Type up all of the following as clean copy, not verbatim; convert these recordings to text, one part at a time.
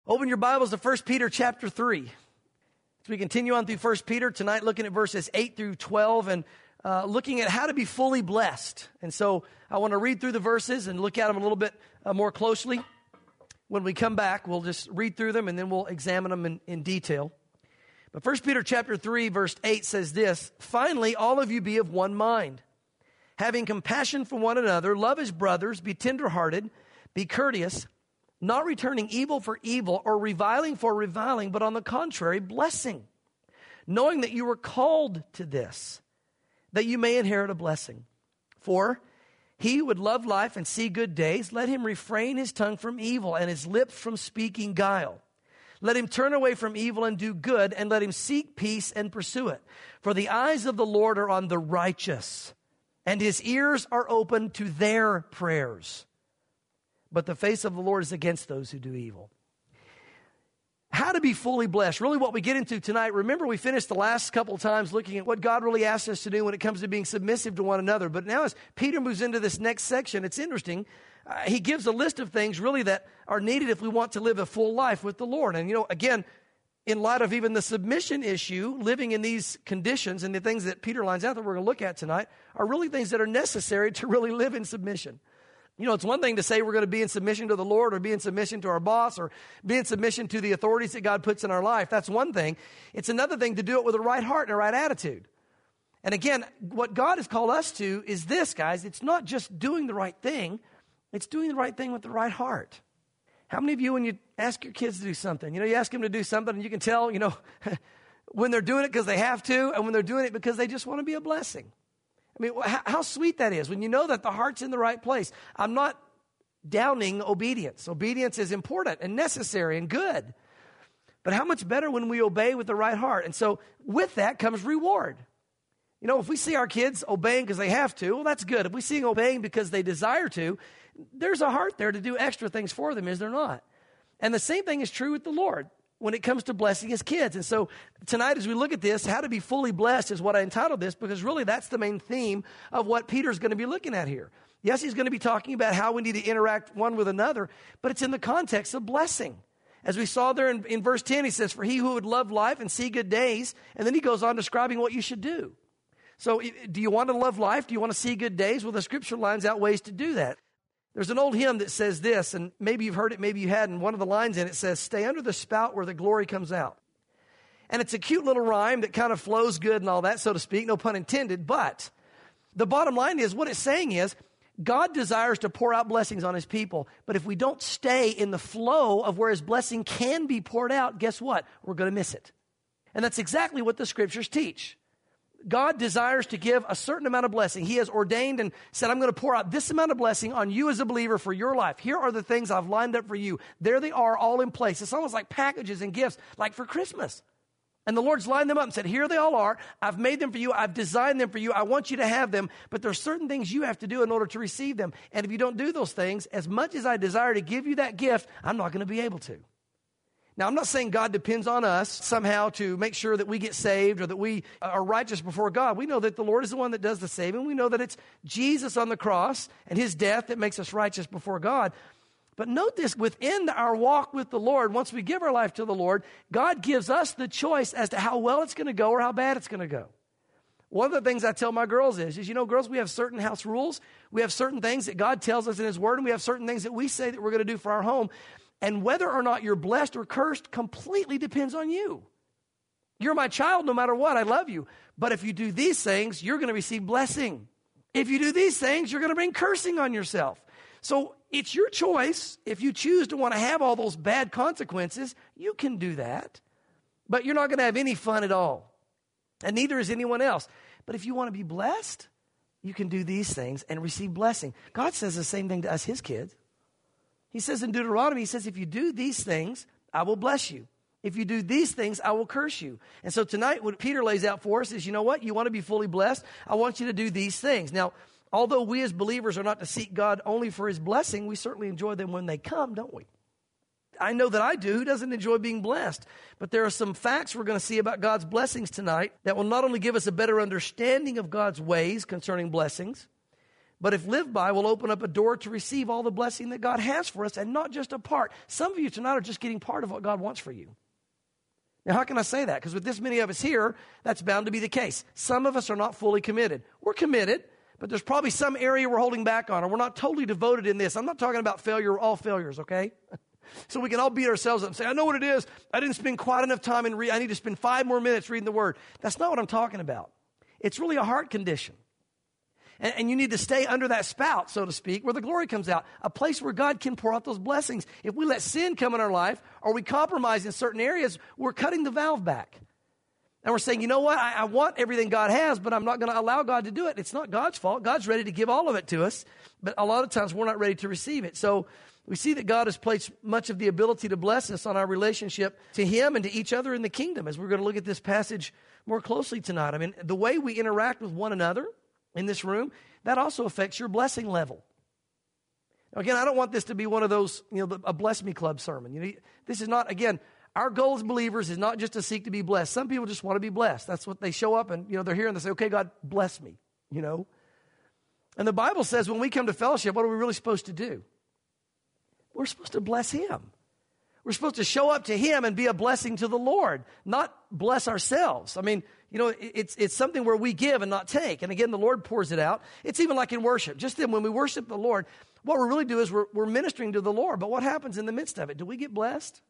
Open your Bibles to 1 Peter chapter 3. As we continue on through 1 Peter tonight, looking at verses 8 through 12 and looking at how to be fully blessed. And so I want to read through the verses and look at them a little bit more closely. When we come back, we'll just read through them and then we'll examine them in detail. But 1 Peter chapter 3 verse 8 says this, "Finally, all of you be of one mind, having compassion for one another, love as brothers, be tenderhearted, be courteous, not returning evil for evil or reviling for reviling, but on the contrary, blessing, knowing that you were called to this, that you may inherit a blessing. For he who would love life and see good days, let him refrain his tongue from evil and his lips from speaking guile. Let him turn away from evil and do good, and let him seek peace and pursue it. For the eyes of the Lord are on the righteous, and his ears are open to their prayers. But the face of the Lord is against those who do evil." How to be fully blessed. Really what we get into tonight, remember we finished the last couple of times looking at what God really asks us to do when it comes to being submissive to one another. But now as Peter moves into this next section, it's interesting. He gives a list of things really that are needed if we want to live a full life with the Lord. And again, in light of even the submission issue, living in these conditions and the things that Peter lines out that we're going to look at tonight are really things that are necessary to really live in submission. It's one thing to say we're going to be in submission to the Lord or be in submission to our boss or be in submission to the authorities that God puts in our life. That's one thing. It's another thing to do it with a right heart and a right attitude. And again, what God has called us to is this, guys. It's not just doing the right thing. It's doing the right thing with the right heart. How many of you, when you ask your kids to do something, you ask them to do something and you can tell, when they're doing it because they have to and when they're doing it because they just want to be a blessing. I mean, how sweet that is when you know that the heart's in the right place. I'm not downing obedience. Obedience is important and necessary and good. But how much better when we obey with the right heart? And so with that comes reward. If we see our kids obeying because they have to, well, that's good. If we see them obeying because they desire to, there's a heart there to do extra things for them, is there not? And the same thing is true with the Lord when it comes to blessing his kids. And so tonight as we look at this, how to be fully blessed is what I entitled this, because really that's the main theme of what Peter's going to be looking at here. Yes, he's going to be talking about how we need to interact one with another, but it's in the context of blessing. As we saw there in verse 10, he says, "For he who would love life and see good days," and then he goes on describing what you should do. So do you want to love life? Do you want to see good days? Well, the scripture lines out ways to do that. There's an old hymn that says this, and maybe you've heard it, maybe you hadn't. One of the lines in it says, "Stay under the spout where the glory comes out." And it's a cute little rhyme that kind of flows good and all that, so to speak, no pun intended. But the bottom line is, what it's saying is, God desires to pour out blessings on his people. But if we don't stay in the flow of where his blessing can be poured out, guess what? We're going to miss it. And that's exactly what the scriptures teach. God desires to give a certain amount of blessing. He has ordained and said, "I'm going to pour out this amount of blessing on you as a believer for your life. Here are the things I've lined up for you." There they are, all in place. It's almost like packages and gifts, like for Christmas. And the Lord's lined them up and said, "Here they all are. I've made them for you. I've designed them for you. I want you to have them. But there's certain things you have to do in order to receive them. And if you don't do those things, as much as I desire to give you that gift, I'm not going to be able to." Now, I'm not saying God depends on us somehow to make sure that we get saved or that we are righteous before God. We know that the Lord is the one that does the saving. We know that it's Jesus on the cross and his death that makes us righteous before God. But note this, within our walk with the Lord, once we give our life to the Lord, God gives us the choice as to how well it's going to go or how bad it's going to go. One of the things I tell my girls is, girls, we have certain house rules. We have certain things that God tells us in his word, and we have certain things that we say that we're going to do for our home. And whether or not you're blessed or cursed completely depends on you. You're my child no matter what. I love you. But if you do these things, you're going to receive blessing. If you do these things, you're going to bring cursing on yourself. So it's your choice. If you choose to want to have all those bad consequences, you can do that. But you're not going to have any fun at all. And neither is anyone else. But if you want to be blessed, you can do these things and receive blessing. God says the same thing to us, his kids. He says in Deuteronomy, he says, "If you do these things, I will bless you. If you do these things, I will curse you." And so tonight, what Peter lays out for us is, you know what? You want to be fully blessed? I want you to do these things. Now, although we as believers are not to seek God only for his blessing, we certainly enjoy them when they come, don't we? I know that I do. Who doesn't enjoy being blessed? But there are some facts we're going to see about God's blessings tonight that will not only give us a better understanding of God's ways concerning blessings, But if lived by, will open up a door to receive all the blessing that God has for us, and not just a part. Some of you tonight are just getting part of what God wants for you. Now, how can I say that? Because with this many of us here, that's bound to be the case. Some of us are not fully committed. We're committed, but there's probably some area we're holding back on, or we're not totally devoted in this. I'm not talking about failure. We're all failures, okay? So we can all beat ourselves up and say, I know what it is. I didn't spend quite enough time in I need to spend 5 more minutes reading the Word. That's not what I'm talking about. It's really a heart condition. And you need to stay under that spout, so to speak, where the glory comes out, a place where God can pour out those blessings. If we let sin come in our life, or we compromise in certain areas, we're cutting the valve back. And we're saying, you know what, I want everything God has, but I'm not going to allow God to do it. It's not God's fault. God's ready to give all of it to us, but a lot of times we're not ready to receive it. So we see that God has placed much of the ability to bless us on our relationship to Him and to each other in the kingdom, as we're going to look at this passage more closely tonight. I mean, the way we interact with one another in this room, that also affects your blessing level. Now, again, I don't want this to be one of those, a bless me club sermon. This is not, again, our goal as believers is not just to seek to be blessed. Some people just want to be blessed. That's what they show up and, they're here and they say, okay, God, bless me, And the Bible says when we come to fellowship, what are we really supposed to do? We're supposed to bless Him. We're supposed to show up to Him and be a blessing to the Lord, not bless ourselves. I mean, it's something where we give and not take. And again, the Lord pours it out. It's even like in worship. Just then, when we worship the Lord, what we really do is we're ministering to the Lord. But what happens in the midst of it? Do we get blessed?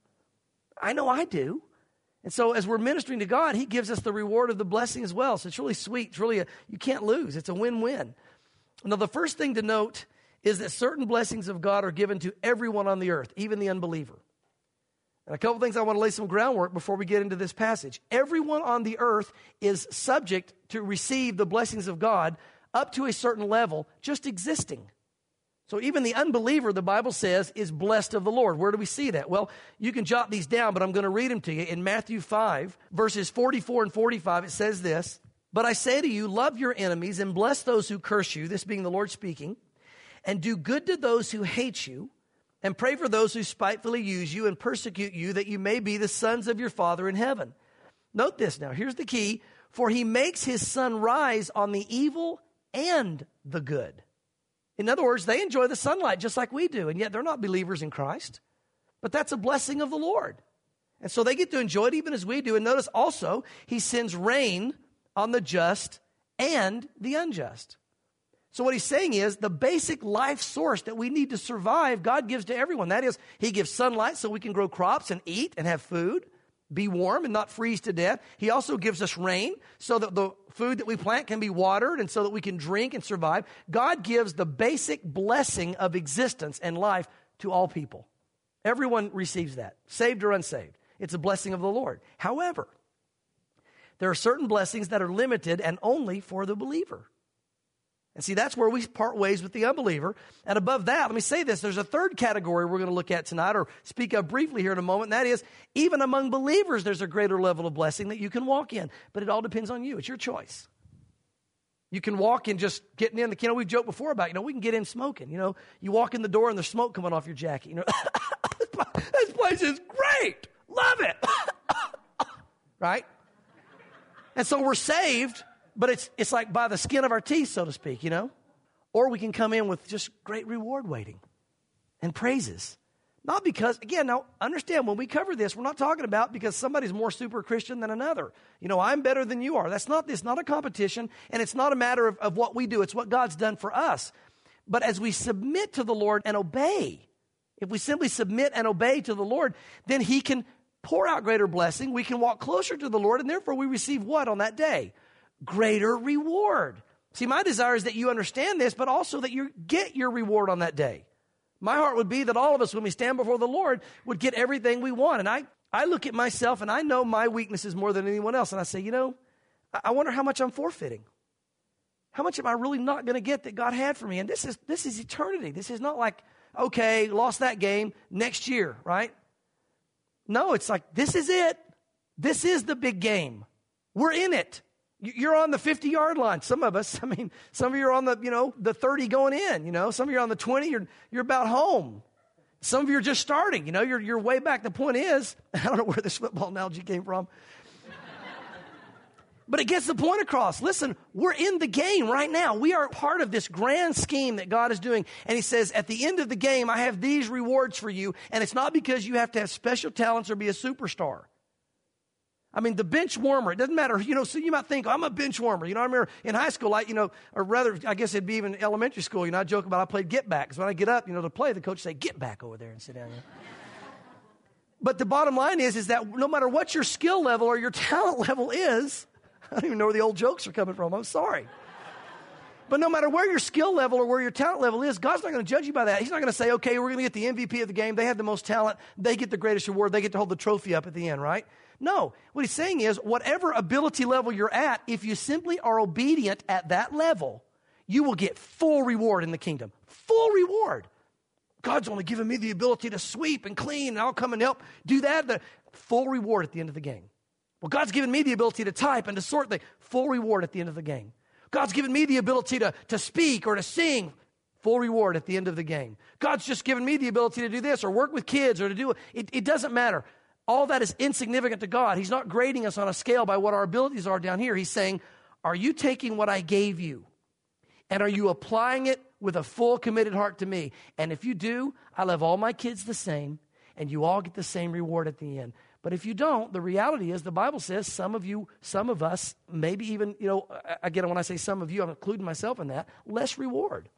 I know I do. And so as we're ministering to God, He gives us the reward of the blessing as well. So it's really sweet. It's really you can't lose. It's a win-win. Now, the first thing to note is that certain blessings of God are given to everyone on the earth, even the unbeliever. And a couple things I want to lay some groundwork before we get into this passage. Everyone on the earth is subject to receive the blessings of God up to a certain level, just existing. So even the unbeliever, the Bible says, is blessed of the Lord. Where do we see that? Well, you can jot these down, but I'm going to read them to you. In Matthew 5, verses 44 and 45, it says this, "But I say to you, love your enemies and bless those who curse you," this being the Lord speaking, "and do good to those who hate you, and pray for those who spitefully use you and persecute you, that you may be the sons of your Father in heaven." Note this now. Here's the key. "For He makes His sun rise on the evil and the good." In other words, they enjoy the sunlight just like we do, and yet they're not believers in Christ. But that's a blessing of the Lord. And so they get to enjoy it even as we do. And notice also, He sends rain on the just and the unjust. So what He's saying is the basic life source that we need to survive, God gives to everyone. That is, He gives sunlight so we can grow crops and eat and have food, be warm and not freeze to death. He also gives us rain so that the food that we plant can be watered and so that we can drink and survive. God gives the basic blessing of existence and life to all people. Everyone receives that, saved or unsaved. It's a blessing of the Lord. However, there are certain blessings that are limited and only for the believer. And see, that's where we part ways with the unbeliever. And above that, let me say this, there's a third category we're going to look at tonight, or speak of briefly here in a moment, and that is, even among believers, there's a greater level of blessing that you can walk in. But it all depends on you. It's your choice. You can walk in just getting in. We've joked before about, we can get in smoking. You walk in the door and there's smoke coming off your jacket. This place is great. Love it. Right? And so we're saved. But it's like by the skin of our teeth, so to speak, Or we can come in with just great reward waiting and praises. Not because, again, now understand, when we cover this, we're not talking about because somebody's more super Christian than another. I'm better than you are. It's not a competition, and it's not a matter of what we do. It's what God's done for us. But as we submit to the Lord and obey, if we simply submit and obey to the Lord, then He can pour out greater blessing. We can walk closer to the Lord, and therefore we receive what on that day? Greater reward. See, my desire is that you understand this, but also that you get your reward on that day. My heart would be that all of us, when we stand before the Lord, would get everything we want. And I look at myself, and I know my weaknesses more than anyone else. And I say, I wonder how much I'm forfeiting. How much am I really not going to get that God had for me? And this is eternity. This is not like, okay, lost that game, next year, right? No, it's like, this is it. This is the big game. We're in it. You're on the 50-yard line. Some of us, some of you are on the 30 going in, some of you are on the 20, you're about home. Some of you are just starting, you're way back. The point is, I don't know where this football analogy came from. But it gets the point across. Listen, we're in the game right now. We are part of this grand scheme that God is doing. And he says, at the end of the game, I have these rewards for you. And it's not because you have to have special talents or be a superstar. I mean, the bench warmer, it doesn't matter. So you might think, I'm a bench warmer. I remember in high school, or rather, I guess it'd be even elementary school, I joke about I played get back. Because when I get up, to play, the coach would say, get back over there and sit down. But the bottom line is that no matter what your skill level or your talent level is, I don't even know where the old jokes are coming from. I'm sorry. But no matter where your skill level or where your talent level is, God's not going to judge you by that. He's not going to say, okay, we're going to get the MVP of the game. They have the most talent. They get the greatest reward. They get to hold the trophy up at the end, right? No. What he's saying is, whatever ability level you're at, if you simply are obedient at that level, you will get full reward in the kingdom. Full reward. God's only given me the ability to sweep and clean, and I'll come and help do that. The full reward at the end of the game. Well, God's given me the ability to type and to sort the full reward at the end of the game. God's given me the ability to speak or to sing, full reward at the end of the game. God's just given me the ability to do this or work with kids or to do it. It doesn't matter. All that is insignificant to God. He's not grading us on a scale by what our abilities are down here. He's saying, are you taking what I gave you and are you applying it with a full committed heart to me? And if you do, I love all my kids the same and you all get the same reward at the end. But if you don't, the reality is the Bible says some of us, maybe even, again, when I say some of you, I'm including myself in that, less reward.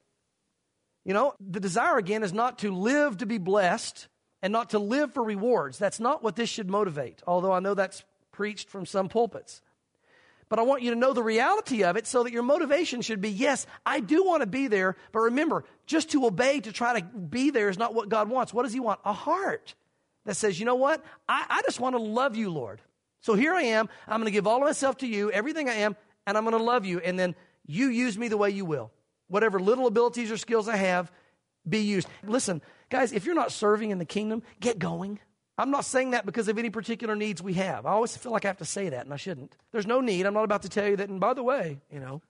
The desire, again, is not to live to be blessed and not to live for rewards. That's not what this should motivate, although I know that's preached from some pulpits. But I want you to know the reality of it so that your motivation should be, yes, I do want to be there, but remember, just to obey, to try to be there is not what God wants. What does he want? A heart that says, you know what? I just want to love you, Lord. So here I am. I'm going to give all of myself to you, everything I am, and I'm going to love you. And then you use me the way you will. Whatever little abilities or skills I have, be used. Listen, guys, if you're not serving in the kingdom, get going. I'm not saying that because of any particular needs we have. I always feel like I have to say that, and I shouldn't. There's no need. I'm not about to tell you that, and by the way,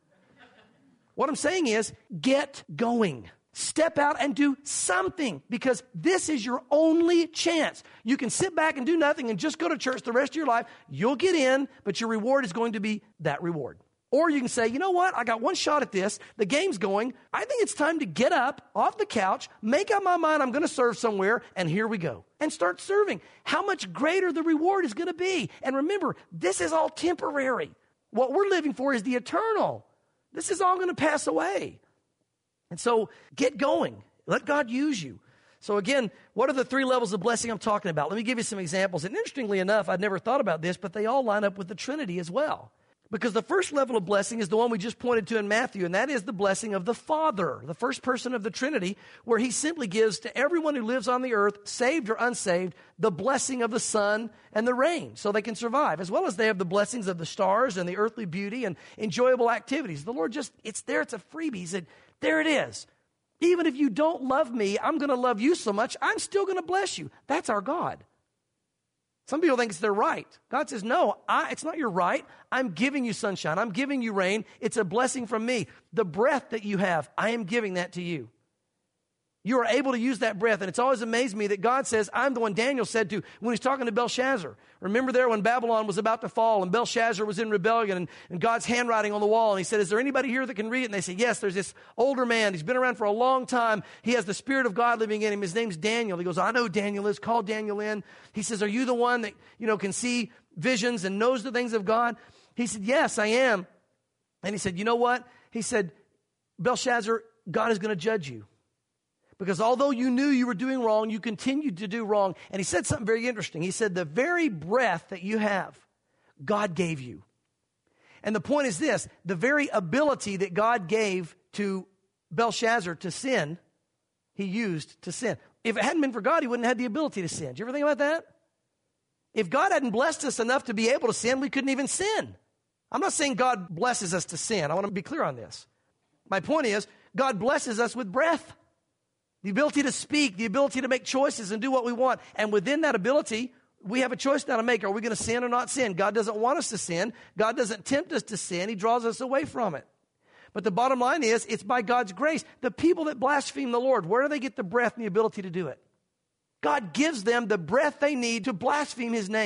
What I'm saying is, get going. Step out and do something because this is your only chance. You can sit back and do nothing and just go to church the rest of your life. You'll get in, but your reward is going to be that reward. Or you can say, you know what? I got one shot at this. The game's going. I think it's time to get up off the couch, make up my mind I'm going to serve somewhere, and here we go. And start serving. How much greater the reward is going to be. And remember, this is all temporary. What we're living for is the eternal. This is all going to pass away. And so get going. Let God use you. So again, what are the three levels of blessing I'm talking about? Let me give you some examples. And interestingly enough, I'd never thought about this, but they all line up with the Trinity as well. Because the first level of blessing is the one we just pointed to in Matthew, and that is the blessing of the Father, the first person of the Trinity, where he simply gives to everyone who lives on the earth, saved or unsaved, the blessing of the sun and the rain so they can survive, as well as they have the blessings of the stars and the earthly beauty and enjoyable activities. The Lord it's there, it's a freebie. He said, there it is. Even if you don't love me, I'm going to love you so much, I'm still going to bless you. That's our God. Some people think it's their right. God says, no, it's not your right. I'm giving you sunshine. I'm giving you rain. It's a blessing from me. The breath that you have, I am giving that to you. You are able to use that breath. And it's always amazed me that God says, I'm the one Daniel said to when he's talking to Belshazzar. Remember there when Babylon was about to fall and Belshazzar was in rebellion and God's handwriting on the wall. And he said, is there anybody here that can read it? And they said, yes, there's this older man. He's been around for a long time. He has the Spirit of God living in him. His name's Daniel. He goes, I know who Daniel is. Call Daniel in. He says, are you the one that, can see visions and knows the things of God? He said, yes, I am. And he said, you know what? He said, Belshazzar, God is going to judge you. Because although you knew you were doing wrong, you continued to do wrong. And he said something very interesting. He said, the very breath that you have, God gave you. And the point is this, the very ability that God gave to Belshazzar to sin, he used to sin. If it hadn't been for God, he wouldn't have had the ability to sin. Do you ever think about that? If God hadn't blessed us enough to be able to sin, we couldn't even sin. I'm not saying God blesses us to sin. I want to be clear on this. My point is, God blesses us with breath. The ability to speak, the ability to make choices and do what we want. And within that ability, we have a choice now to make. Are we going to sin or not sin? God doesn't want us to sin. God doesn't tempt us to sin. He draws us away from it. But the bottom line is, it's by God's grace. The people that blaspheme the Lord, where do they get the breath and the ability to do it? God gives them the breath they need to blaspheme his name.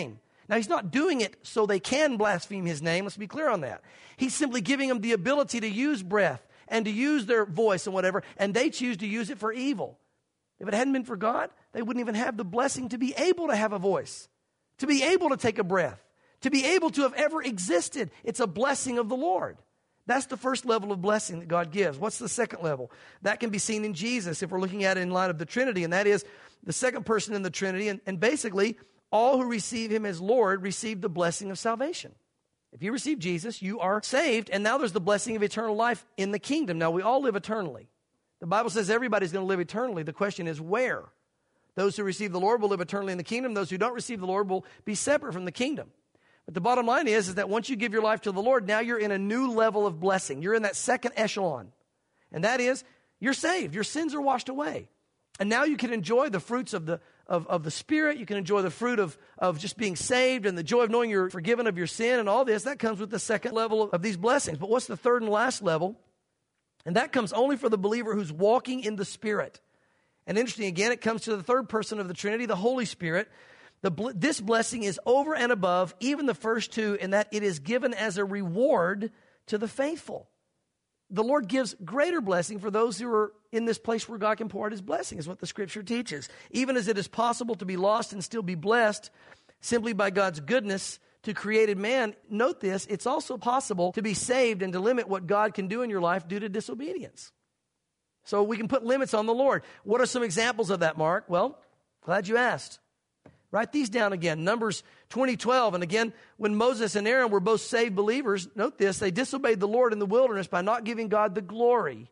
Now, he's not doing it so they can blaspheme his name. Let's be clear on that. He's simply giving them the ability to use breath and to use their voice and whatever, and they choose to use it for evil. If it hadn't been for God, they wouldn't even have the blessing to be able to have a voice, to be able to take a breath, to be able to have ever existed. It's a blessing of the Lord. That's the first level of blessing that God gives. What's the second level? That can be seen in Jesus if we're looking at it in light of the Trinity, and that is the second person in the Trinity. And basically, all who receive him as Lord receive the blessing of salvation. If you receive Jesus, you are saved, and now there's the blessing of eternal life in the kingdom. Now, we all live eternally. The Bible says everybody's going to live eternally. The question is where? Those who receive the Lord will live eternally in the kingdom. Those who don't receive the Lord will be separate from the kingdom. But the bottom line is that once you give your life to the Lord, now you're in a new level of blessing. You're in that second echelon. And that is, you're saved. Your sins are washed away. And now you can enjoy the fruits of the Spirit. You can enjoy the fruit of just being saved and the joy of knowing you're forgiven of your sin and all this. That comes with the second level of these blessings. But what's the third and last level? And that comes only for the believer who's walking in the Spirit. And interesting, again, it comes to the third person of the Trinity, the Holy Spirit. This blessing is over and above even the first two in that it is given as a reward to the faithful. The Lord gives greater blessing for those who are in this place where God can pour out his blessing, is what the Scripture teaches. Even as it is possible to be lost and still be blessed simply by God's goodness to created man, note this, it's also possible to be saved and to limit what God can do in your life due to disobedience. So we can put limits on the Lord. What are some examples of that, Mark? Well, glad you asked. Write these down again. Numbers 20:12. And again, when Moses and Aaron were both saved believers, note this, they disobeyed the Lord in the wilderness by not giving God the glory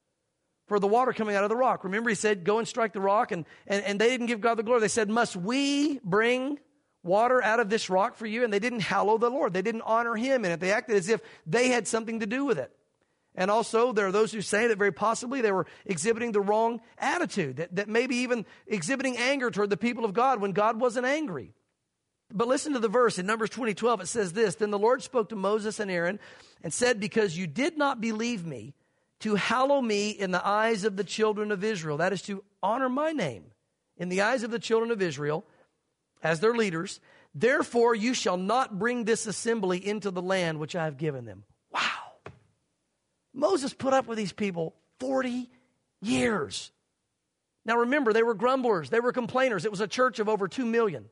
for the water coming out of the rock. Remember, he said, go and strike the rock, and they didn't give God the glory. They said, must we bring water out of this rock for you? And they didn't hallow the Lord. They didn't honor him in it. They acted as if they had something to do with it. And also, there are those who say that very possibly they were exhibiting the wrong attitude, that maybe even exhibiting anger toward the people of God when God wasn't angry. But listen to the verse in Numbers 20:12. It says this, then the Lord spoke to Moses and Aaron and said, because you did not believe me, to hallow me in the eyes of the children of Israel. That is to honor my name in the eyes of the children of Israel as their leaders. Therefore, you shall not bring this assembly into the land which I have given them. Wow. Moses put up with these people 40 years. Now remember, they were grumblers. They were complainers. It was a church of over 2 million.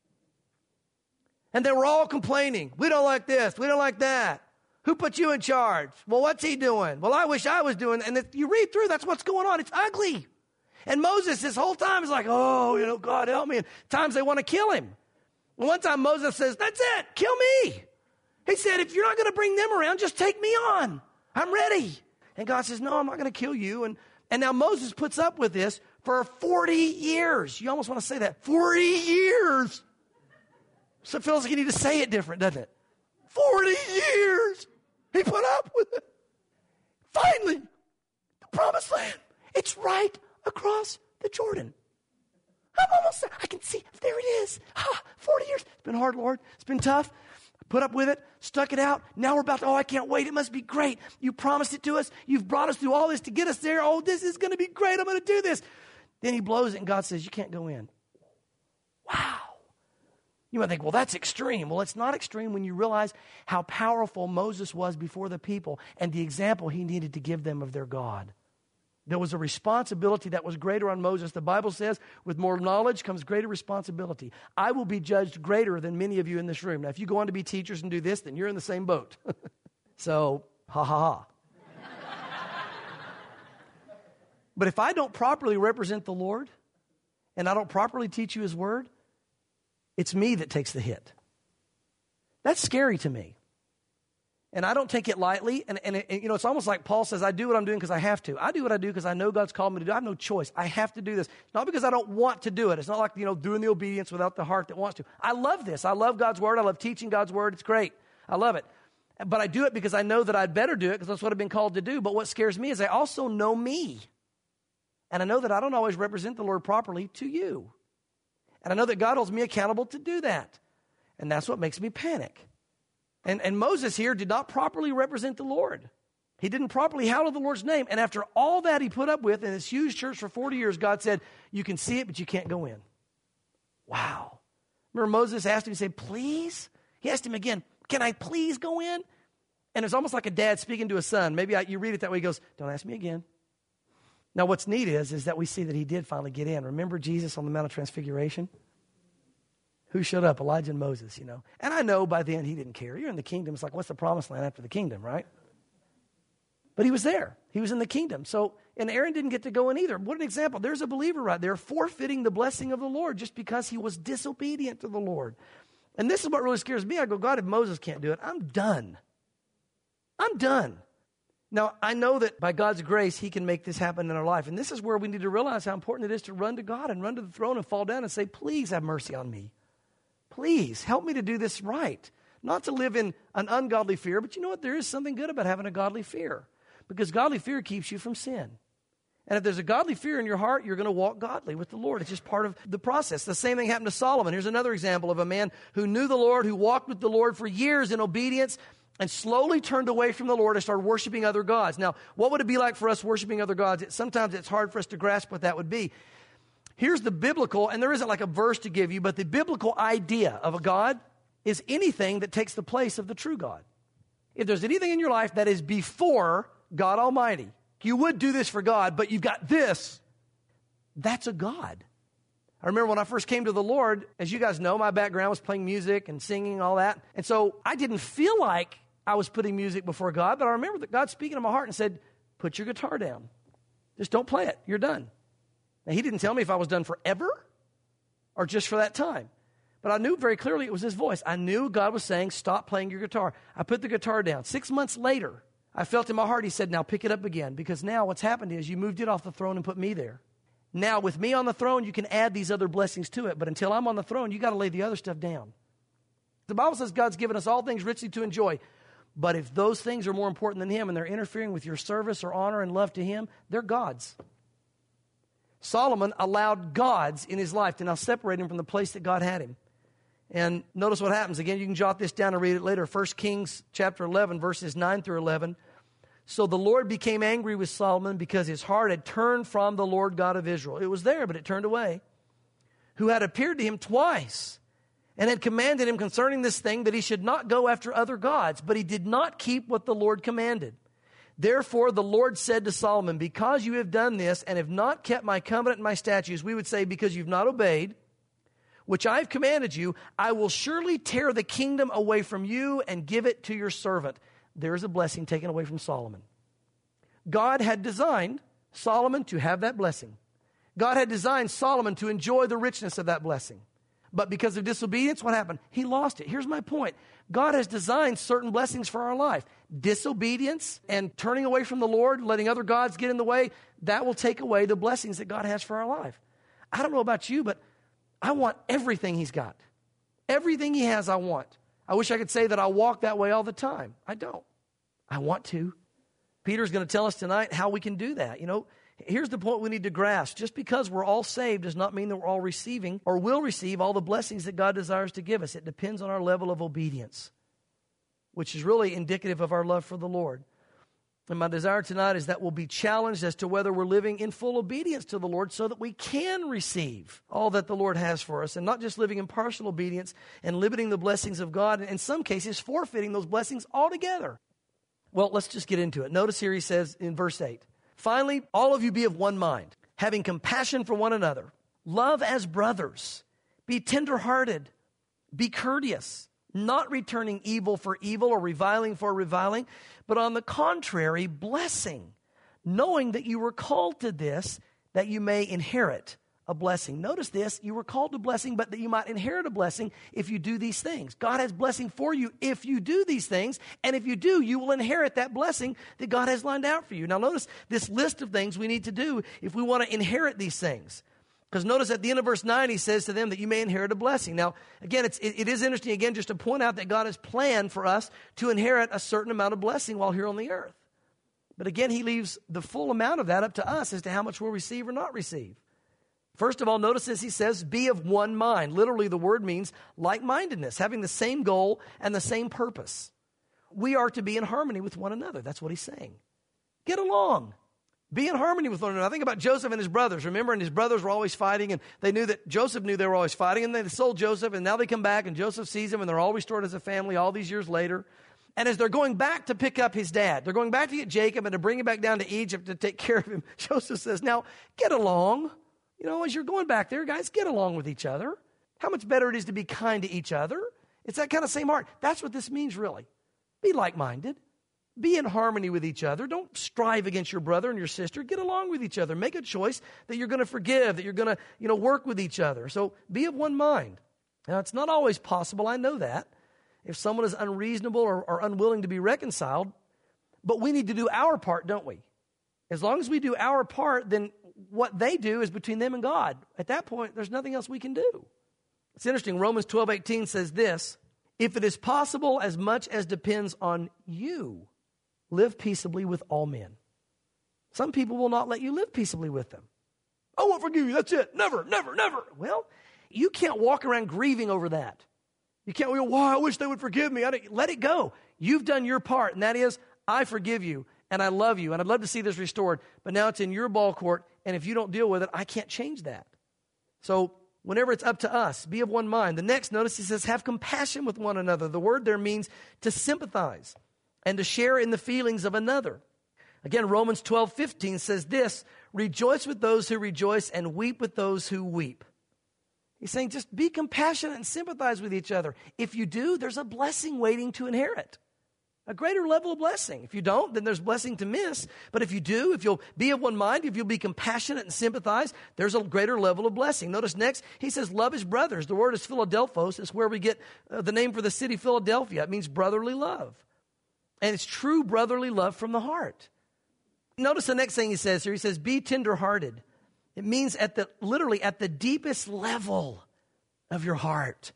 And they were all complaining. We don't like this. We don't like that. Who put you in charge? Well, what's he doing? Well, I wish I was doing. And if you read through, that's what's going on. It's ugly. And Moses, this whole time, is like, oh, God help me. And times they want to kill him. And one time Moses says, that's it. Kill me. He said, if you're not going to bring them around, just take me on. I'm ready. And God says, no, I'm not going to kill you. And now Moses puts up with this for 40 years. You almost want to say that. 40 years. So it feels like you need to say it different, doesn't it? 40 years. He put up with it. Finally, the promised land. It's right across the Jordan. I'm almost there. I can see. There it is. 40 years. It's been hard, Lord. It's been tough. Put up with it, stuck it out. Now we're about to, I can't wait. It must be great. You promised it to us. You've brought us through all this to get us there. Oh, this is going to be great. I'm going to do this. Then he blows it and God says, you can't go in. Wow. You might think, well, that's extreme. Well, it's not extreme when you realize how powerful Moses was before the people and the example he needed to give them of their God. There was a responsibility that was greater on Moses. The Bible says, with more knowledge comes greater responsibility. I will be judged greater than many of you in this room. Now, if you go on to be teachers and do this, then you're in the same boat. So, ha ha ha. But if I don't properly represent the Lord, and I don't properly teach you his word, it's me that takes the hit. That's scary to me. And I don't take it lightly. And it's almost like Paul says, I do what I'm doing because I have to. I do what I do because I know God's called me to do. I have no choice. I have to do this. It's not because I don't want to do it. It's not like, doing the obedience without the heart that wants to. I love this. I love God's word. I love teaching God's word. It's great. I love it. But I do it because I know that I'd better do it because that's what I've been called to do. But what scares me is I also know me. And I know that I don't always represent the Lord properly to you. And I know that God holds me accountable to do that. And that's what makes me panic. And Moses here did not properly represent the Lord. He didn't properly hallow the Lord's name. And after all that he put up with in this huge church for 40 years, God said, you can see it, but you can't go in. Wow. Remember Moses asked him, he said, please? He asked him again, can I please go in? And it's almost like a dad speaking to a son. Maybe you read it that way. He goes, don't ask me again. Now, what's neat is that we see that he did finally get in. Remember Jesus on the Mount of Transfiguration? Who showed up? Elijah and Moses, you know. And I know by then he didn't care. You're in the kingdom. It's like, what's the promised land after the kingdom, right? But he was there. He was in the kingdom. So, and Aaron didn't get to go in either. What an example. There's a believer right there forfeiting the blessing of the Lord just because he was disobedient to the Lord. And this is what really scares me. I go, God, if Moses can't do it, I'm done. I'm done. Now, I know that by God's grace, he can make this happen in our life. And this is where we need to realize how important it is to run to God and run to the throne and fall down and say, please have mercy on me. Please help me to do this right. Not to live in an ungodly fear, but you know what? There is something good about having a godly fear. Because godly fear keeps you from sin. And if there's a godly fear in your heart, you're going to walk godly with the Lord. It's just part of the process. The same thing happened to Solomon. Here's another example of a man who knew the Lord, who walked with the Lord for years in obedience, and slowly turned away from the Lord and started worshiping other gods. Now, what would it be like for us worshiping other gods? Sometimes it's hard for us to grasp what that would be. Here's the biblical, and there isn't like a verse to give you, but the biblical idea of a God is anything that takes the place of the true God. If there's anything in your life that is before God Almighty, you would do this for God, but you've got this, that's a God. I remember when I first came to the Lord, as you guys know, my background was playing music and singing and all that. And so I didn't feel like I was putting music before God, but I remember that God speaking to my heart and said, put your guitar down. Just don't play it. You're done. Now, he didn't tell me if I was done forever or just for that time. But I knew very clearly it was his voice. I knew God was saying, stop playing your guitar. I put the guitar down. 6 months later, I felt in my heart, he said, now pick it up again. Because now what's happened is you moved it off the throne and put me there. Now with me on the throne, you can add these other blessings to it. But until I'm on the throne, you got to lay the other stuff down. The Bible says God's given us all things richly to enjoy. But if those things are more important than him and they're interfering with your service or honor and love to him, they're gods. Solomon allowed gods in his life to now separate him from the place that God had him. And notice what happens. Again, you can jot this down and read it later. 1 Kings chapter 11, verses 9 through 11. So the Lord became angry with Solomon because his heart had turned from the Lord God of Israel. It was there, but it turned away. Who had appeared to him twice and had commanded him concerning this thing that he should not go after other gods. But he did not keep what the Lord commanded. Therefore the Lord said to Solomon, because you have done this and have not kept my covenant and my statutes, we would say because you've not obeyed, which I have commanded you, I will surely tear the kingdom away from you and give it to your servant. There is a blessing taken away from Solomon. God had designed Solomon to have that blessing. God had designed Solomon to enjoy the richness of that blessing. But because of disobedience, what happened? He lost it. Here's my point. God has designed certain blessings for our life. Disobedience and turning away from the Lord, letting other gods get in the way, that will take away the blessings that God has for our life. I don't know about you, but I want everything he's got. Everything he has, I want. I wish I could say that I walk that way all the time. I don't. I want to. Peter's going to tell us tonight how we can do that. You know, here's the point we need to grasp. Just because we're all saved does not mean that we're all receiving or will receive all the blessings that God desires to give us. It depends on our level of obedience, which is really indicative of our love for the Lord. And my desire tonight is that we'll be challenged as to whether we're living in full obedience to the Lord so that we can receive all that the Lord has for us and not just living in partial obedience and limiting the blessings of God and in some cases forfeiting those blessings altogether. Well, let's just get into it. Notice here he says in verse 8, finally, all of you be of one mind, having compassion for one another. Love as brothers. Be tenderhearted. Be courteous. Not returning evil for evil or reviling for reviling, but on the contrary, blessing, knowing that you were called to this, that you may inherit a blessing. Notice this, you were called to blessing, but that you might inherit a blessing if you do these things. God has blessing for you if you do these things, and if you do, you will inherit that blessing that God has lined out for you. Now notice this list of things we need to do if we want to inherit these things. Because notice at the end of verse 9, he says to them that you may inherit a blessing. Now, again, it is interesting, again, just to point out that God has planned for us to inherit a certain amount of blessing while here on the earth. But again, he leaves the full amount of that up to us as to how much we'll receive or not receive. First of all, notice this, he says, be of one mind. Literally, the word means like-mindedness, having the same goal and the same purpose. We are to be in harmony with one another. That's what he's saying. Get along. Be in harmony with one another. I think about Joseph and his brothers. Remember, and his brothers were always fighting, and they knew that Joseph knew they were always fighting, and they sold Joseph, and now they come back, and Joseph sees them, and they're all restored as a family all these years later. And as they're going back to pick up his dad, they're going back to get Jacob and to bring him back down to Egypt to take care of him, Joseph says, now, get along. As you're going back there, guys, get along with each other. How much better it is to be kind to each other. It's that kind of same heart. That's what this means, really. Be like-minded. Be in harmony with each other. Don't strive against your brother and your sister. Get along with each other. Make a choice that you're going to forgive, that you're going to, work with each other. So be of one mind. Now, it's not always possible. I know that. If someone is unreasonable or unwilling to be reconciled, but we need to do our part, don't we? As long as we do our part, then what they do is between them and God. At that point, there's nothing else we can do. It's interesting. Romans 12:18 says this, if it is possible, as much as depends on you, live peaceably with all men. Some people will not let you live peaceably with them. I won't forgive you. That's it. Never, never, never. Well, you can't walk around grieving over that. You can't go, I wish they would forgive me. Let it go. You've done your part, and that is, I forgive you, and I love you, and I'd love to see this restored, but now it's in your ball court, and if you don't deal with it, I can't change that. So whenever it's up to us, be of one mind. The next, notice he says, have compassion with one another. The word there means to sympathize and to share in the feelings of another. Again, Romans 12:15 says this, rejoice with those who rejoice and weep with those who weep. He's saying just be compassionate and sympathize with each other. If you do, there's a blessing waiting to inherit. A greater level of blessing. If you don't, then there's blessing to miss. But if you do, if you'll be of one mind, if you'll be compassionate and sympathize, there's a greater level of blessing. Notice next, he says, love his brothers. The word is Philadelphos. It's where we get the name for the city Philadelphia. It means brotherly love. And it's true brotherly love from the heart. Notice the next thing he says here. He says, be tenderhearted. It means literally at the deepest level of your heart.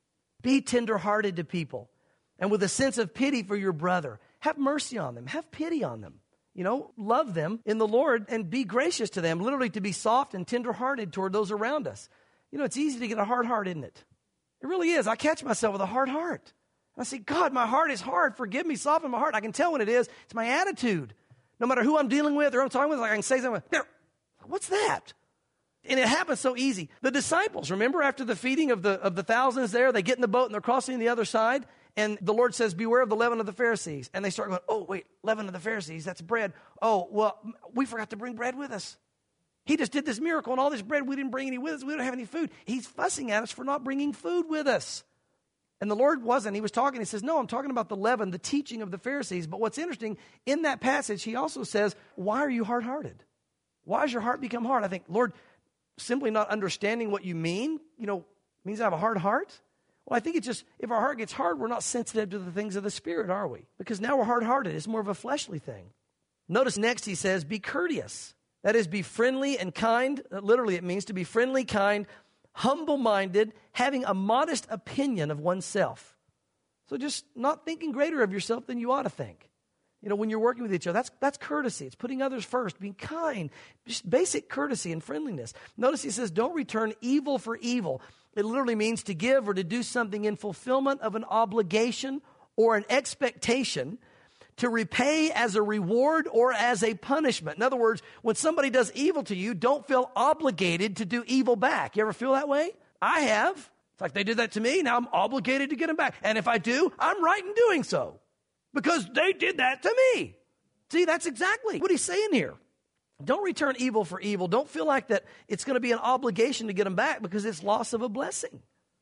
Be tenderhearted to people. And with a sense of pity for your brother. Have mercy on them. Have pity on them. Love them in the Lord and be gracious to them. Literally to be soft and tenderhearted toward those around us. It's easy to get a hard heart, isn't it? It really is. I catch myself with a hard heart. I say, God, my heart is hard. Forgive me. Soften my heart. I can tell when it is. It's my attitude. No matter who I'm dealing with or who I'm talking with, I can say something. What's that? And it happens so easy. The disciples, remember after the feeding of the thousands there, they get in the boat and they're crossing the other side. And the Lord says, beware of the leaven of the Pharisees. And they start going, oh, wait, leaven of the Pharisees, that's bread. Oh, well, we forgot to bring bread with us. He just did this miracle and all this bread, we didn't bring any with us. We don't have any food. He's fussing at us for not bringing food with us. And the Lord wasn't. He was talking. He says, no, I'm talking about the leaven, the teaching of the Pharisees. But what's interesting, in that passage, he also says, why are you hard-hearted? Why has your heart become hard? I think, Lord, simply not understanding what you mean, means I have a hard heart? Well, I think it's just, if our heart gets hard, we're not sensitive to the things of the Spirit, are we? Because now we're hard-hearted. It's more of a fleshly thing. Notice next he says, be courteous. That is, be friendly and kind. Literally, it means to be friendly, kind, humble-minded, having a modest opinion of oneself. So just not thinking greater of yourself than you ought to think. When you're working with each other, that's courtesy. It's putting others first, being kind, just basic courtesy and friendliness. Notice he says, don't return evil for evil. It literally means to give or to do something in fulfillment of an obligation or an expectation, to repay as a reward or as a punishment. In other words, when somebody does evil to you, don't feel obligated to do evil back. You ever feel that way? I have. It's like they did that to me, now I'm obligated to get them back. And if I do, I'm right in doing so. Because they did that to me. See, that's exactly what he's saying here. Don't return evil for evil. Don't feel like that it's going to be an obligation to get them back because it's loss of a blessing.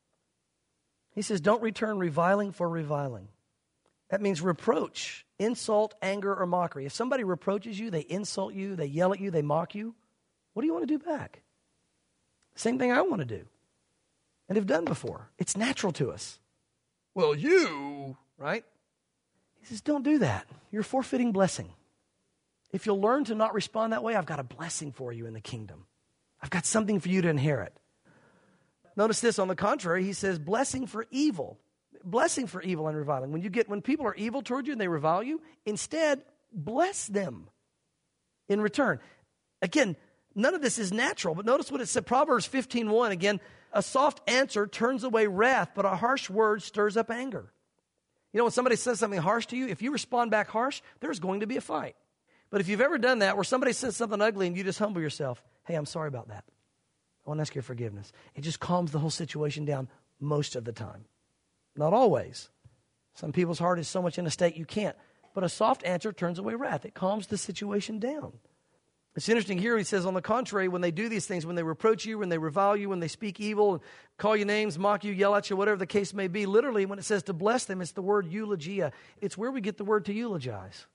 He says, don't return reviling for reviling. That means reproach, insult, anger, or mockery. If somebody reproaches you, they insult you, they yell at you, they mock you, what do you want to do back? Same thing I want to do and have done before. It's natural to us. Well, right? He says, don't do that. You're forfeiting blessing. If you'll learn to not respond that way, I've got a blessing for you in the kingdom. I've got something for you to inherit. Notice this, on the contrary, he says, blessing for evil. Blessing for evil and reviling. When people are evil toward you and they revile you, instead, bless them in return. Again, none of this is natural, but notice what it said, Proverbs 15:1. Again, a soft answer turns away wrath, but a harsh word stirs up anger. When somebody says something harsh to you, if you respond back harsh, there's going to be a fight. But if you've ever done that, where somebody says something ugly and you just humble yourself, hey, I'm sorry about that. I want to ask your forgiveness. It just calms the whole situation down most of the time. Not always. Some people's heart is so much in a state you can't. But a soft answer turns away wrath. It calms the situation down. It's interesting here, he says, on the contrary, when they do these things, when they reproach you, when they revile you, when they speak evil, call you names, mock you, yell at you, whatever the case may be, literally, when it says to bless them, it's the word eulogia. It's where we get the word to eulogize.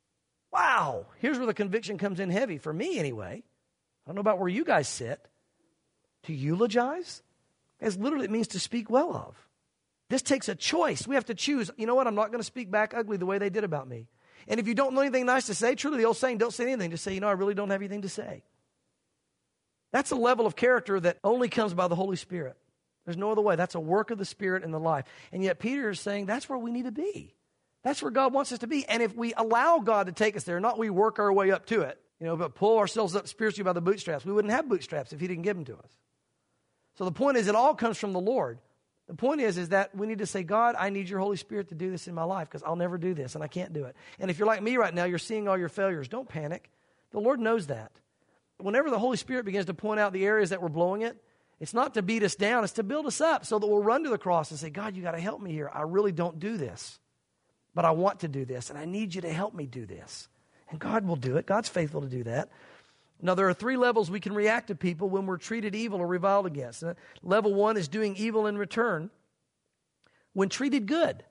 Wow! Here's where the conviction comes in heavy, for me anyway. I don't know about where you guys sit. To eulogize? As literally it means to speak well of. This takes a choice. We have to choose. You know what? I'm not going to speak back ugly the way they did about me. And if you don't know anything nice to say, truly the old saying, don't say anything. Just say, I really don't have anything to say. That's a level of character that only comes by the Holy Spirit. There's no other way. That's a work of the Spirit in the life. And yet Peter is saying that's where we need to be. That's where God wants us to be. And if we allow God to take us there, not we work our way up to it, but pull ourselves up spiritually by the bootstraps, we wouldn't have bootstraps if he didn't give them to us. So the point is, it all comes from the Lord. The point is that we need to say, God, I need your Holy Spirit to do this in my life because I'll never do this and I can't do it. And if you're like me right now, you're seeing all your failures. Don't panic. The Lord knows that. Whenever the Holy Spirit begins to point out the areas that we're blowing it, it's not to beat us down. It's to build us up so that we'll run to the cross and say, God, you got to help me here. I really don't do this, but I want to do this and I need you to help me do this. And God will do it. God's faithful to do that. Now, there are 3 levels we can react to people when we're treated evil or reviled against. Level 1 is doing evil in return when treated good.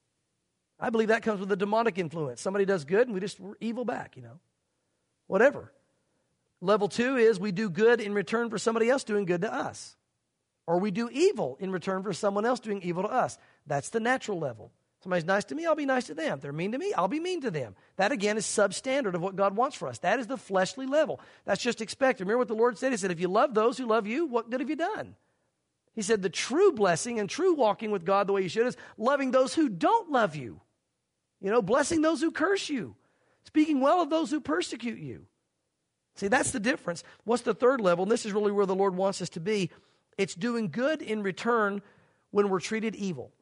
I believe that comes with a demonic influence. Somebody does good and we just evil back, whatever. Level 2 is we do good in return for somebody else doing good to us. Or we do evil in return for someone else doing evil to us. That's the natural level. Somebody's nice to me, I'll be nice to them. If they're mean to me, I'll be mean to them. That, again, is substandard of what God wants for us. That is the fleshly level. That's just expected. Remember what the Lord said? He said, if you love those who love you, what good have you done? He said the true blessing and true walking with God the way you should is loving those who don't love you. Blessing those who curse you. Speaking well of those who persecute you. See, that's the difference. What's the third level? And this is really where the Lord wants us to be. It's doing good in return when we're treated evil.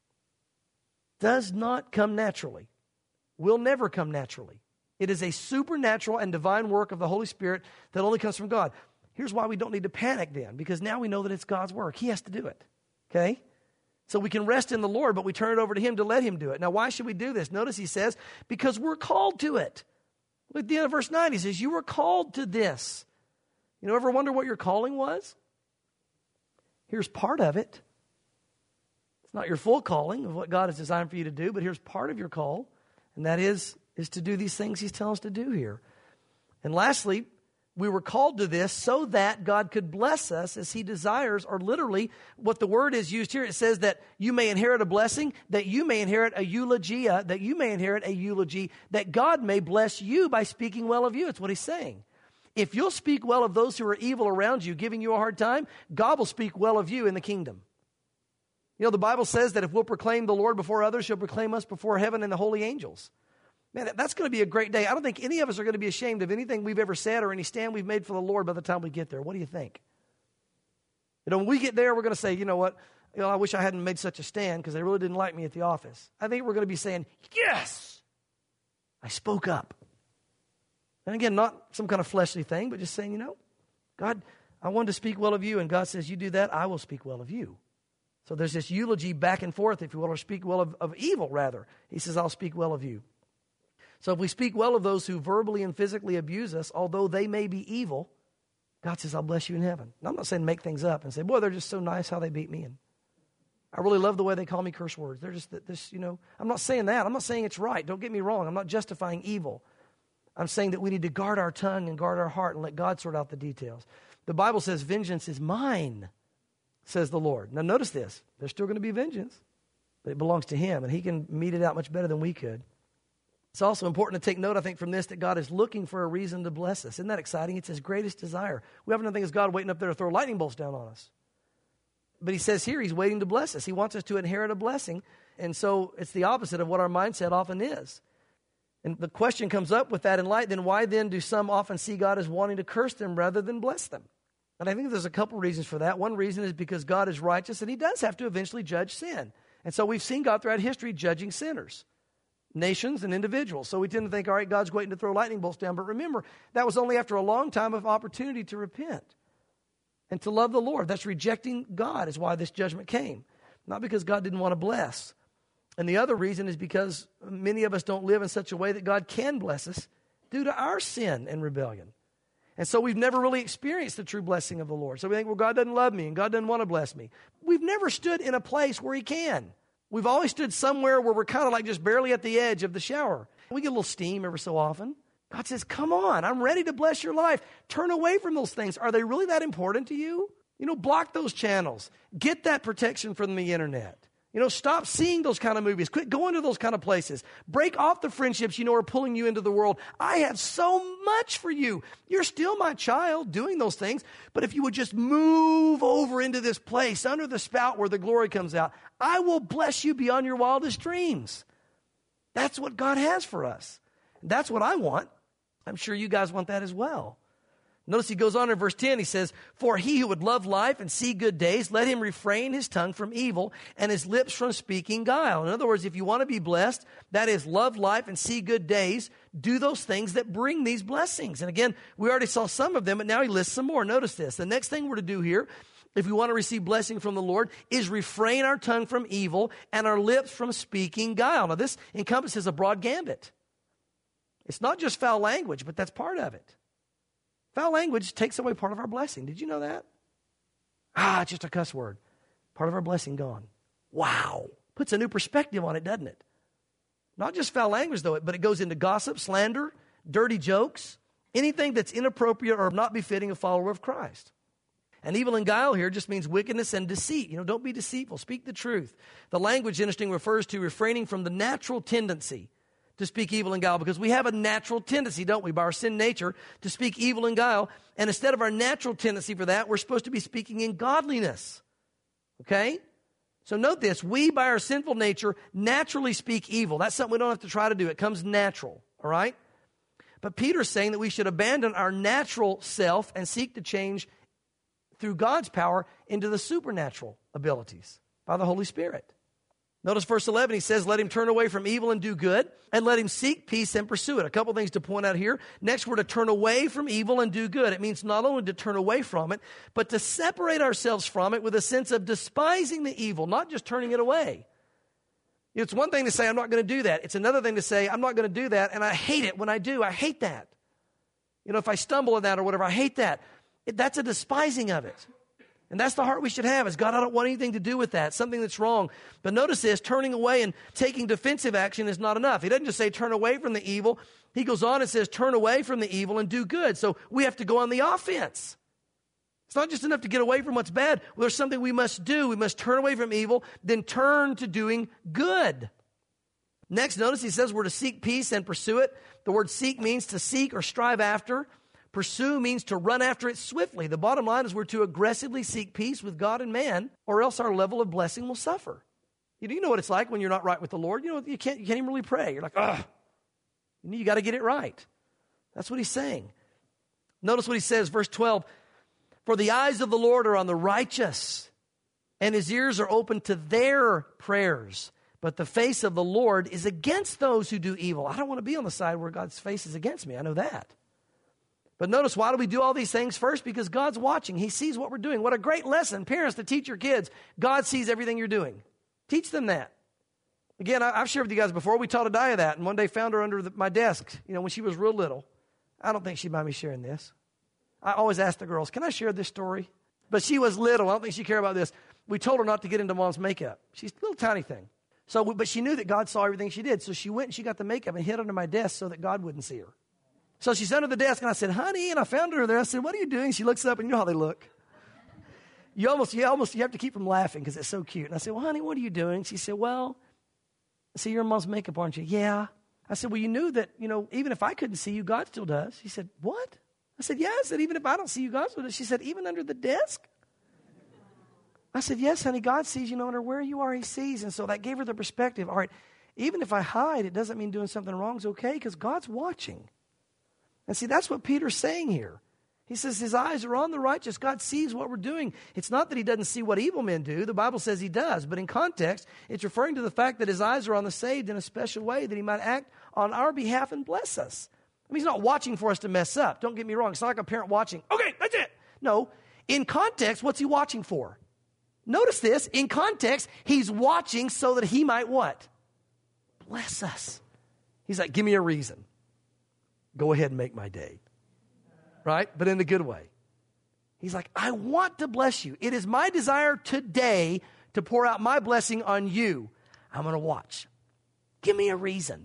Does not come naturally, will never come naturally. It is a supernatural and divine work of the Holy Spirit that only comes from God. Here's why we don't need to panic then, because now we know that it's God's work. He has to do it, okay? So we can rest in the Lord, but we turn it over to Him to let Him do it. Now, why should we do this? Notice he says, because we're called to it. Look at the end of verse 9. He says, you were called to this. Ever wonder what your calling was? Here's part of it. Not your full calling of what God has designed for you to do, but here's part of your call, and that is to do these things He's telling us to do here. And lastly, we were called to this so that God could bless us as He desires, or literally what the word is used here. It says that you may inherit a blessing, that you may inherit a eulogia, that you may inherit a eulogy, that God may bless you by speaking well of you. It's what He's saying. If you'll speak well of those who are evil around you, giving you a hard time, God will speak well of you in the kingdom. The Bible says that if we'll proclaim the Lord before others, He'll proclaim us before heaven and the holy angels. Man, that's going to be a great day. I don't think any of us are going to be ashamed of anything we've ever said or any stand we've made for the Lord by the time we get there. What do you think? When we get there, we're going to say, I wish I hadn't made such a stand because they really didn't like me at the office. I think we're going to be saying, yes, I spoke up. And again, not some kind of fleshly thing, but just saying, God, I wanted to speak well of you. And God says, you do that, I will speak well of you. So there's this eulogy back and forth, if you will, or speak well of evil, rather. He says, I'll speak well of you. So if we speak well of those who verbally and physically abuse us, although they may be evil, God says, I'll bless you in heaven. Now, I'm not saying make things up and say, boy, they're just so nice how they beat me. And I really love the way they call me curse words. They're just this, I'm not saying that. I'm not saying it's right. Don't get me wrong. I'm not justifying evil. I'm saying that we need to guard our tongue and guard our heart and let God sort out the details. The Bible says, vengeance is mine, says the Lord. Now notice this. There's still going to be vengeance, but it belongs to Him, and He can mete it out much better than we could. It's also important to take note, I think, from this that God is looking for a reason to bless us. Isn't that exciting? It's His greatest desire. We have nothing as God waiting up there to throw lightning bolts down on us. But He says here He's waiting to bless us. He wants us to inherit a blessing, and so it's the opposite of what our mindset often is. And the question comes up with that in light, then why then do some often see God as wanting to curse them rather than bless them? And I think there's a couple reasons for that. One reason is because God is righteous and He does have to eventually judge sin. And so we've seen God throughout history judging sinners. nations and individuals. So we tend to think, all right, God's waiting to throw lightning bolts down. But remember, that was only after a long time of opportunity to repent and to love the Lord. That's rejecting God is why this judgment came. Not because God didn't want to bless. And the other reason is because many of us don't live in such a way that God can bless us due to our sin and rebellion. And so we've never really experienced the true blessing of the Lord. So we think, well, God doesn't love me and God doesn't want to bless me. We've never stood in a place where he can. We've always stood somewhere where we're kind of like just barely at the edge of the shower. We get a little steam every so often. God says, come on, I'm ready to bless your life. Turn away from those things. Are they really that important to you? Block those channels. Get that protection from the internet. Stop seeing those kind of movies. Quit going to those kind of places. Break off the friendships are pulling you into the world. I have so much for you. You're still my child doing those things. But if you would just move over into this place under the spout where the glory comes out, I will bless you beyond your wildest dreams. That's what God has for us. That's what I want. I'm sure you guys want that as well. Notice he goes on in verse 10, he says, for he who would love life and see good days, let him refrain his tongue from evil and his lips from speaking guile. In other words, if you want to be blessed, that is love life and see good days, do those things that bring these blessings. And again, we already saw some of them, but now he lists some more. Notice this. The next thing we're to do here, if we want to receive blessing from the Lord, is refrain our tongue from evil and our lips from speaking guile. Now this encompasses a broad gambit. It's not just foul language, but that's part of it. Foul language takes away part of our blessing. Did you know that? It's just a cuss word. Part of our blessing gone. Wow. Puts a new perspective on it, doesn't it? Not just foul language, though, but it goes into gossip, slander, dirty jokes, anything that's inappropriate or not befitting a follower of Christ. And evil and guile here just means wickedness and deceit. Don't be deceitful. Speak the truth. The language, interesting, refers to refraining from the natural tendency to speak evil and guile, because we have a natural tendency, don't we, by our sin nature, to speak evil and guile. And instead of our natural tendency for that, we're supposed to be speaking in godliness. Okay? So note this, we by our sinful nature naturally speak evil. That's something we don't have to try to do. It comes natural, all right? But Peter's saying that we should abandon our natural self and seek to change through God's power into the supernatural abilities by the Holy Spirit. Notice verse 11, he says, let him turn away from evil and do good, and let him seek peace and pursue it. A couple things to point out here. Next, we're to turn away from evil and do good. It means not only to turn away from it, but to separate ourselves from it with a sense of despising the evil, not just turning it away. It's one thing to say, I'm not going to do that. It's another thing to say, I'm not going to do that, and I hate it when I do. I hate that. If I stumble in that or whatever, I hate that. That's a despising of it. And that's the heart we should have, is God, I don't want anything to do with that, something that's wrong. But notice this, turning away and taking defensive action is not enough. He doesn't just say turn away from the evil. He goes on and says turn away from the evil and do good. So we have to go on the offense. It's not just enough to get away from what's bad. Well, there's something we must do. We must turn away from evil, then turn to doing good. Next, notice he says we're to seek peace and pursue it. The word seek means to seek or strive after. Pursue means to run after it swiftly. The bottom line is we're to aggressively seek peace with God and man, or else our level of blessing will suffer. You know what it's like when you're not right with the Lord? You can't even really pray. You're like, you got to get it right. That's what he's saying. Notice what he says, verse 12. For the eyes of the Lord are on the righteous, and his ears are open to their prayers. But the face of the Lord is against those who do evil. I don't want to be on the side where God's face is against me. I know that. But notice, why do we do all these things? First, because God's watching. He sees what we're doing. What a great lesson, parents, to teach your kids. God sees everything you're doing. Teach them that. Again, I've shared with you guys before. We taught Adiah that, and one day found her under my desk, when she was real little. I don't think she'd mind me sharing this. I always ask the girls, can I share this story? But she was little. I don't think she'd care about this. We told her not to get into mom's makeup. She's a little tiny thing. But she knew that God saw everything she did. So she went and she got the makeup and hid under my desk so that God wouldn't see her. So she's under the desk, and I said, honey, and I found her there. I said, what are you doing? She looks up, and you know how they look. You have to keep from laughing because it's so cute. And I said, well, honey, what are you doing? She said, well, I said, you're in mom's makeup, aren't you? Yeah. I said, well, you knew that, even if I couldn't see you, God still does. She said, what? I said, yeah. I said, even if I don't see you, God still does. She said, even under the desk? I said, yes, honey, God sees you no matter where you are, he sees. And so that gave her the perspective. All right, even if I hide, it doesn't mean doing something wrong is okay because God's watching. And see, that's what Peter's saying here. He says his eyes are on the righteous. God sees what we're doing. It's not that he doesn't see what evil men do. The Bible says he does. But in context, it's referring to the fact that his eyes are on the saved in a special way, that he might act on our behalf and bless us. I mean, he's not watching for us to mess up. Don't get me wrong. It's not like a parent watching. Okay, that's it. No. In context, what's he watching for? Notice this. In context, he's watching so that he might what? Bless us. He's like, give me a reason. Go ahead and make my day. Right? But in a good way. He's like, I want to bless you. It is my desire today to pour out my blessing on you. I'm going to watch. Give me a reason.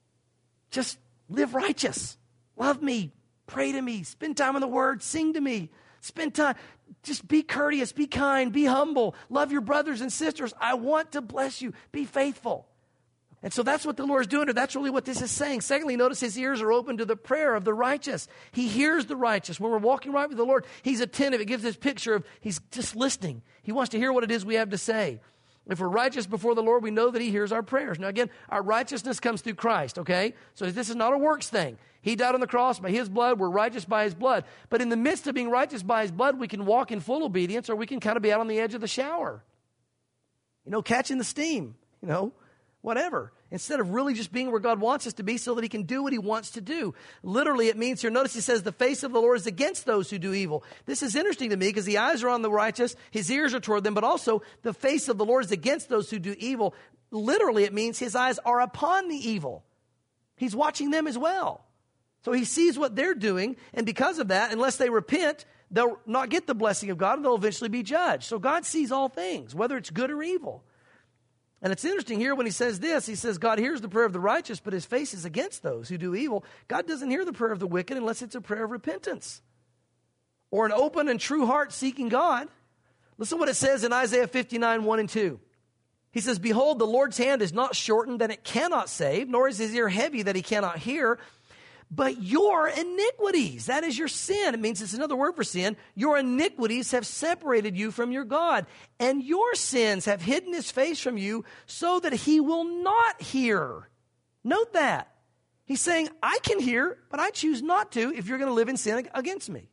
Just live righteous. Love me. Pray to me. Spend time in the Word. Sing to me. Spend time. Just be courteous. Be kind. Be humble. Love your brothers and sisters. I want to bless you. Be faithful. And so that's what the Lord is doing. That's really what this is saying. Secondly, notice his ears are open to the prayer of the righteous. He hears the righteous. When we're walking right with the Lord, he's attentive. It gives this picture of he's just listening. He wants to hear what it is we have to say. If we're righteous before the Lord, we know that he hears our prayers. Now again, our righteousness comes through Christ, okay? So this is not a works thing. He died on the cross by his blood. We're righteous by his blood. But in the midst of being righteous by his blood, we can walk in full obedience, or we can kind of be out on the edge of the shower. Catching the steam, whatever. Instead of really just being where God wants us to be so that he can do what he wants to do. Literally, it means here, notice he says, the face of the Lord is against those who do evil. This is interesting to me because the eyes are on the righteous, his ears are toward them, but also the face of the Lord is against those who do evil. Literally, it means his eyes are upon the evil. He's watching them as well. So he sees what they're doing, and because of that, unless they repent, they'll not get the blessing of God, and they'll eventually be judged. So God sees all things, whether it's good or evil. And it's interesting here when he says this, he says, God hears the prayer of the righteous, but his face is against those who do evil. God doesn't hear the prayer of the wicked unless it's a prayer of repentance or an open and true heart seeking God. Listen to what it says in Isaiah 59, 1 and 2. He says, behold, the Lord's hand is not shortened that it cannot save, nor is his ear heavy that he cannot hear. But your iniquities, that is your sin. It means it's another word for sin. Your iniquities have separated you from your God, and your sins have hidden his face from you so that he will not hear. Note that. He's saying, I can hear, but I choose not to if you're going to live in sin against me.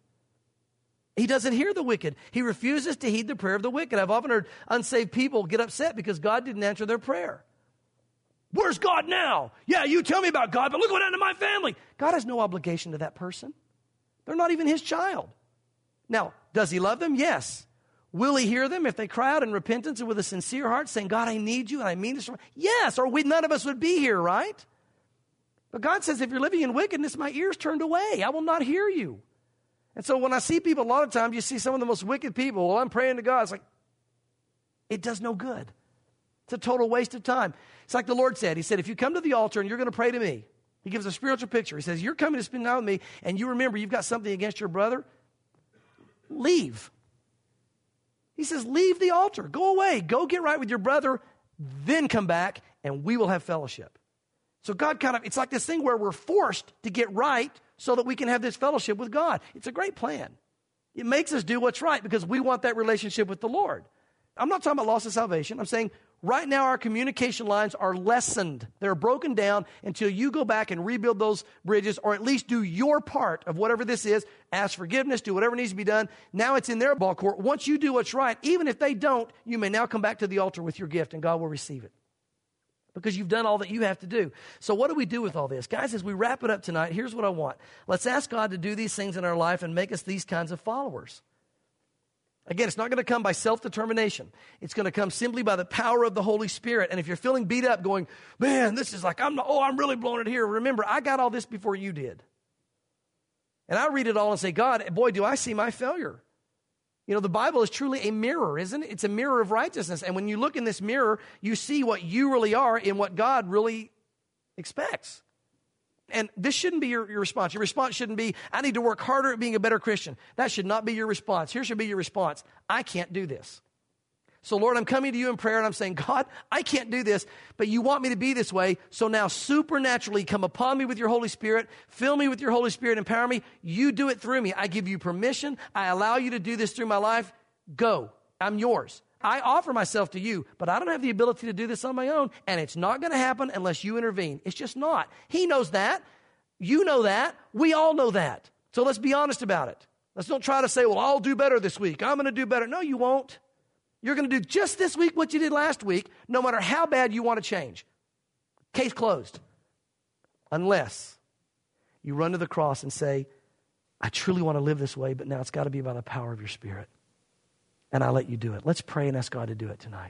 He doesn't hear the wicked. He refuses to heed the prayer of the wicked. I've often heard unsaved people get upset because God didn't answer their prayer. Where's God now? Yeah, you tell me about God, but look what happened to my family. God has no obligation to that person. They're not even his child. Now, does he love them? Yes. Will he hear them if they cry out in repentance and with a sincere heart saying, God, I need you and I mean this? Yes, or none of us would be here, right? But God says, if you're living in wickedness, my ears turned away. I will not hear you. And so when I see people, a lot of times you see some of the most wicked people. Well, I'm praying to God. It's like, it does no good. It's a total waste of time. It's like the Lord said. He said, if you come to the altar and you're going to pray to me, he gives a spiritual picture. He says, you're coming to spend time with me, and you remember you've got something against your brother, leave. He says, leave the altar. Go away. Go get right with your brother, then come back, and we will have fellowship. So God it's like this thing where we're forced to get right so that we can have this fellowship with God. It's a great plan. It makes us do what's right because we want that relationship with the Lord. I'm not talking about loss of salvation. I'm saying right now our communication lines are lessened. They're broken down until you go back and rebuild those bridges, or at least do your part of whatever this is. Ask forgiveness, do whatever needs to be done. Now it's in their ball court. Once you do what's right, even if they don't, you may now come back to the altar with your gift and God will receive it because you've done all that you have to do. So what do we do with all this? Guys, as we wrap it up tonight, here's what I want. Let's ask God to do these things in our life and make us these kinds of followers. Again, it's not going to come by self-determination. It's going to come simply by the power of the Holy Spirit. And if you're feeling beat up going, man, this is like, I'm really blowing it here. Remember, I got all this before you did. And I read it all and say, God, boy, do I see my failure. The Bible is truly a mirror, isn't it? It's a mirror of righteousness. And when you look in this mirror, you see what you really are and what God really expects. And this shouldn't be your response. Your response shouldn't be, I need to work harder at being a better Christian. That should not be your response. Here should be your response. I can't do this. So Lord, I'm coming to you in prayer and I'm saying, God, I can't do this, but you want me to be this way. So now supernaturally come upon me with your Holy Spirit. Fill me with your Holy Spirit. Empower me. You do it through me. I give you permission. I allow you to do this through my life. Go. I'm yours. I offer myself to you, but I don't have the ability to do this on my own, and it's not going to happen unless you intervene. It's just not. He knows that. You know that. We all know that. So let's be honest about it. Let's don't try to say, well, I'll do better this week. I'm going to do better. No, you won't. You're going to do just this week what you did last week, no matter how bad you want to change. Case closed. Unless you run to the cross and say, I truly want to live this way, but now it's got to be by the power of your Spirit. And I let you do it. Let's pray and ask God to do it tonight.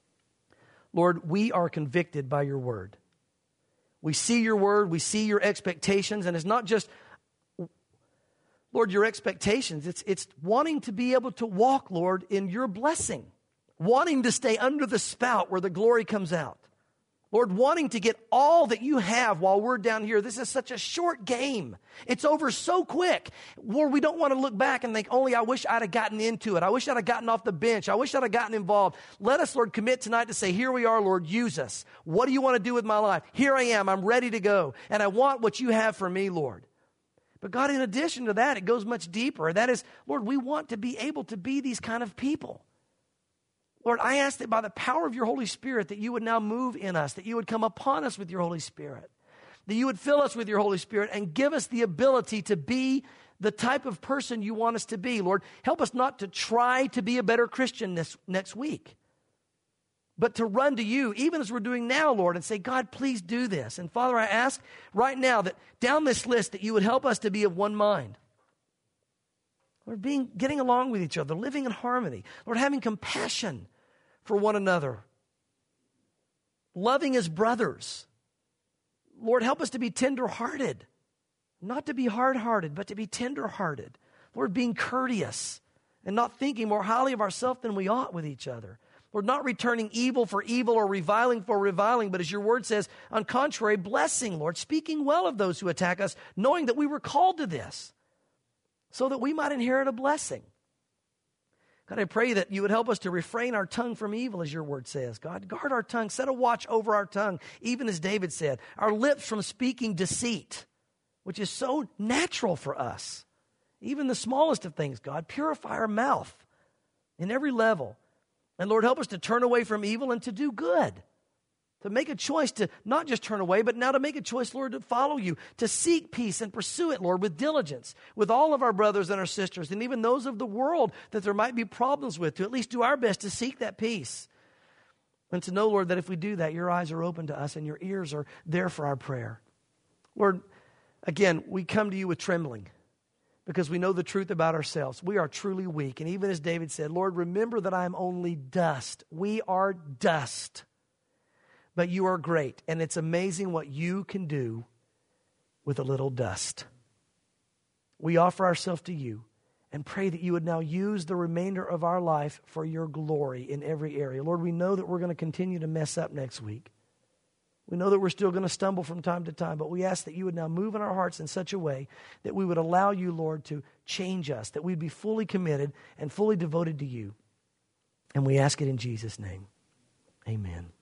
Lord, we are convicted by your word. We see your word, we see your expectations, and it's not just, Lord, your expectations. It's wanting to be able to walk, Lord, in your blessing. Wanting to stay under the spout where the glory comes out. Lord, wanting to get all that you have while we're down here. This is such a short game. It's over so quick. Lord, we don't want to look back and think, only I wish I'd have gotten into it. I wish I'd have gotten off the bench. I wish I'd have gotten involved. Let us, Lord, commit tonight to say, here we are, Lord, use us. What do you want to do with my life? Here I am. I'm ready to go. And I want what you have for me, Lord. But God, in addition to that, it goes much deeper. That is, Lord, we want to be able to be these kind of people. Lord, I ask that by the power of your Holy Spirit that you would now move in us, that you would come upon us with your Holy Spirit, that you would fill us with your Holy Spirit and give us the ability to be the type of person you want us to be. Lord, help us not to try to be a better Christian next week, but to run to you, even as we're doing now, Lord, and say, God, please do this. And Father, I ask right now that down this list that you would help us to be of one mind. Lord, getting along with each other, living in harmony. Lord, having compassion for one another. Loving as brothers. Lord, help us to be tender-hearted. Not to be hard-hearted, but to be tender-hearted. Lord, being courteous and not thinking more highly of ourselves than we ought with each other. Lord, not returning evil for evil or reviling for reviling, but as your word says, on contrary, blessing, Lord, speaking well of those who attack us, knowing that we were called to this, so that we might inherit a blessing. God, I pray that you would help us to refrain our tongue from evil, as your word says. God, guard our tongue, set a watch over our tongue, even as David said, our lips from speaking deceit, which is so natural for us. Even the smallest of things, God, purify our mouth in every level. And Lord, help us to turn away from evil and to do good. To make a choice to not just turn away, but now to make a choice, Lord, to follow you, to seek peace and pursue it, Lord, with diligence, with all of our brothers and our sisters, and even those of the world that there might be problems with, to at least do our best to seek that peace. And to know, Lord, that if we do that, your eyes are open to us and your ears are there for our prayer. Lord, again, we come to you with trembling because we know the truth about ourselves. We are truly weak. And even as David said, Lord, remember that I am only dust. We are dust. But you are great, and it's amazing what you can do with a little dust. We offer ourselves to you and pray that you would now use the remainder of our life for your glory in every area. Lord, we know that we're going to continue to mess up next week. We know that we're still going to stumble from time to time, but we ask that you would now move in our hearts in such a way that we would allow you, Lord, to change us, that we'd be fully committed and fully devoted to you. And we ask it in Jesus' name. Amen.